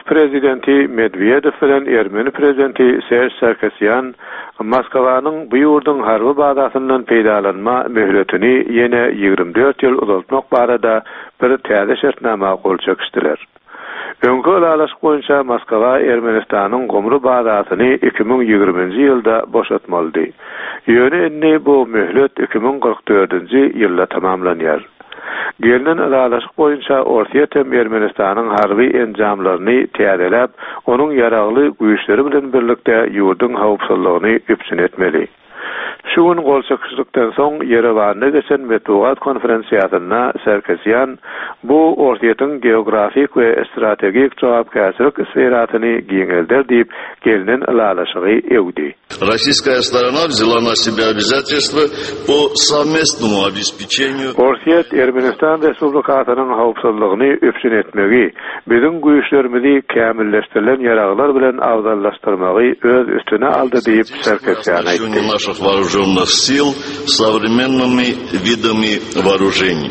prezidenti Medvedev bilen Ermeni prezidenti Serge Sarkisyan Moskowanyň bu ýurdun harby bazasyndan peýdalanma möhletini ýene 24 ýyl uzatmak barada bir täze şertnama gol çekişdiler. Öňkü alaşyk boýunça Moskowa Ermenistanyň gomry bazasyny 2020-nji ýylda boşatmaly. Ýöne bu möhlet 2044-nji ýylda tamamlanýar. Gelinen alaşyk boýunça Orta Ermenistanyň harby enjamlaryny täzelep, onuň ýaragly güýçleri bilen birlikde ýurdun hawpsuzlygyny üpsün etmeli. Şuň gol çekişdikden soň Yerewanda geçen Metbuat konferensiýasyna Sarkisyan bu ortaýatyň geografik we strategik jogapkärçilik sferatyny giňelder diýip gelinen alaşygy ewdi. Российская сторона взяла на себя обязательства по совместному обеспечению. Ortaýat Ermenistan Respublikasynyň hawpsuzlygyny üpsün etmegi, biziň güýçlerimizi kämilleşdirilen ýaraglar bilen awzallaşdyrmagy öz üstüne aldy diýip Sarkisyan aýtdy. Вооруженных сил современными видами вооружений.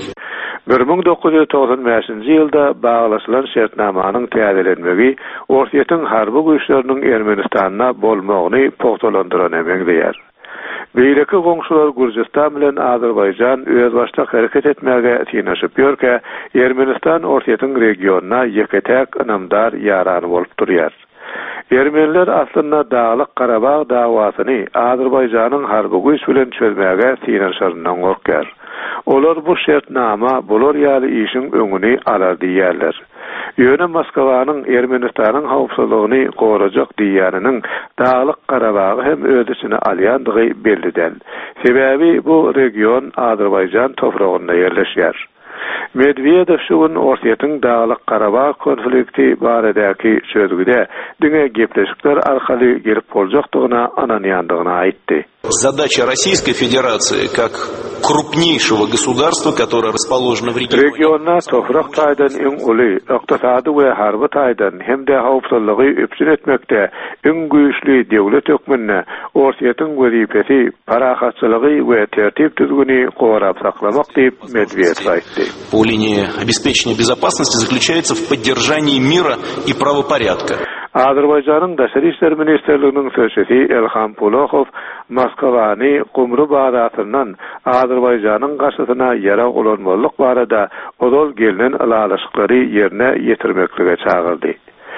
1995-nji ýylda baglaşylan şertnamanyň täzelenmegi ortaýatyň harby güýçleriniň Ermenistanda bolmagyny pogtalandyran emegdiýär. Beýleki goňşular Gürjistan bilen Azerbaýjan öz başda hareket etmäge tinaşyp ýörke, Ermenistan ortaýatyň regionuna ýeketek ynamdar ýarany bolup durýar. Ermeniler aslında Dağlyk Qarabağ dawasyny Azerbaýjanyň harby güýç bilen çözmäge tinaşaryndan gorkýar. Olar bu şertnama bular ýaly işiň öňüni alar diýerler. Ýöne Moskowanyň Ermenistanyň hawpsuzlygyny gorajak diýäriniň Dağlyk Qarabagy hem öz içine alýandygy bellidir. Sebäbi bu region Azerbaýjan topragynda ýerleşýär. Medvedev şuň ortaýatyň Dağlyk Qarabağ konflikti baradäki çözgüde diňe gepleşikler arkaly gelip boljakdygyna ananýandygyna aýtdy. Задача Российской Федерации как крупнейшего государства, которое расположено в регионе. Regionda toprak taýdan iň uly, ykdysady we harby taýdan hem de hawpsuzlygy üpsün etmekde iň güýçli döwlet hökmüne ortaýatyň wezipesi parahatçylygy we tertip düzgüni gorap saklamak diýip Medvedev aýtdy. По линии обеспечения безопасности заключается в поддержании мира и правопорядка. Azerbaýjanyň Daşary işler ministrliginiň sözçisi Elham Poloxov Moskowany gomry bazasyndan Azerbaýjanyň garşysyna ýara ulanmalyk barada odol gelinen alaşyklary ýerine ýetirmeklige çagyrdy.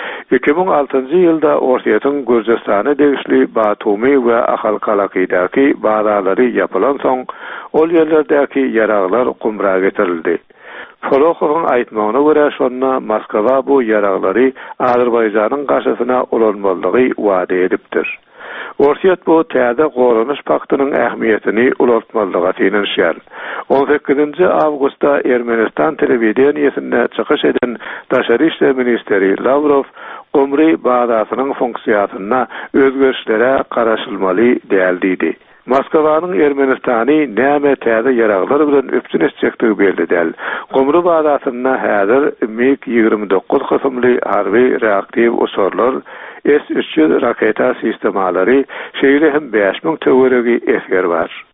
2006-njy ýylda ortaýatyň Gürjistany degişli Batumy we Ahalkalakydaky bazalary ýapylan soň ol ýerlerdäki ýaraglar gumra getirildi. Poloxowyň aýtmagyna görä şonda Moskwa bu ýaraglary Azerbaýjanyň garşysyna ulanmalygy wada edipdir. Ortaýat bu täze goranyş paktynyň ähmiýetini ulatmalyga tynanýar. 18-nji awgustda Ermenistan telewiziýasynda çykyş eden Daşary işler ministeri Lavrov gomry bazasynyň funksiýasyna özgerişlere garaşylmaly däldi. Moskowanyň Ermenistany näme täze ýaraglar bilen üpsün etjekdigi bellidir. Gomry bazasyna häzir MiG-29 hysymly harby reaktiv usurlar, S-300 raketa sistemalary, şeýle hem 5000 töweregi esger bar.